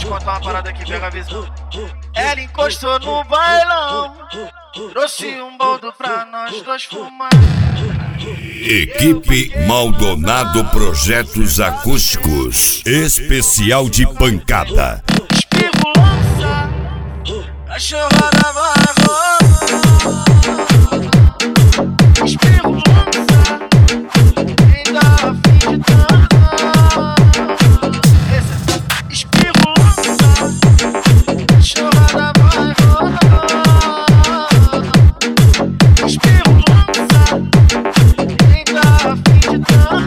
te contar uma parada que pega a visão. Ela encostou no bailão, trouxe um boldo pra nós dois fumar. Equipe Maldonado Projetos Acústicos. Especial de pancada. Espirro lança, cachorrada vai rolar. Espirro lança, quem dá a fim de dançar. Espirro lança, cachorrada vai rolar. Espirro lança, quem dá a fim de dançar.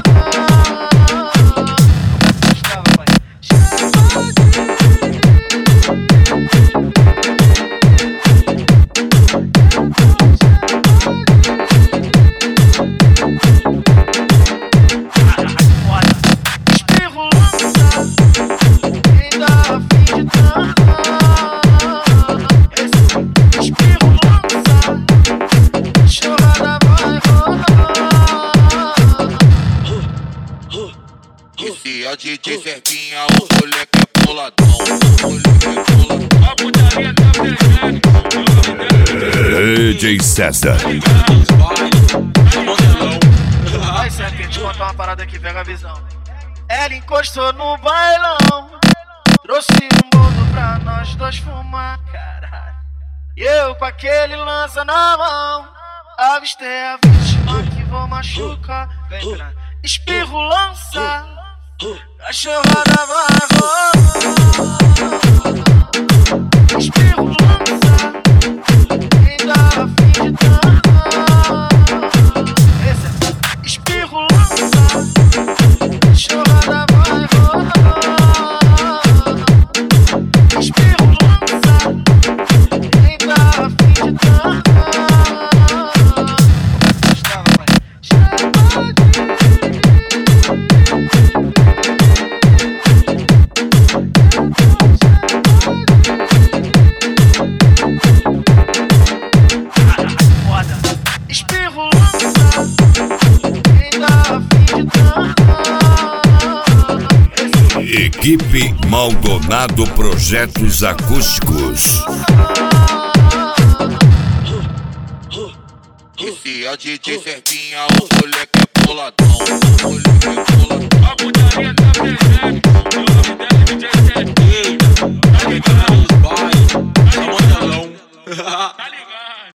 E a DJ Serpinha, o moleque é boladão. A putaria tá presente. DJ César. Vai, Serpinha, te contar uma parada que pega a visão. Ela encostou no bailão, trouxe um boldo pra nós dois fumar, caralho. E eu com aquele lança na mão, avistei a vítima que vou machucar. Vem pra espirro lança, cachorrada vai rolar. Espirro lança, quem dá a fim de dançar. Espirro lança, cachorrada vai rolar. Espirro lança, quem dá a fim de dançar. Espirro lança, quem dá a fim de dançar. Equipe Maldonado Projetos Acústicos. E a DJ Serpinha, o moleque é boladão. A putaria tá presente.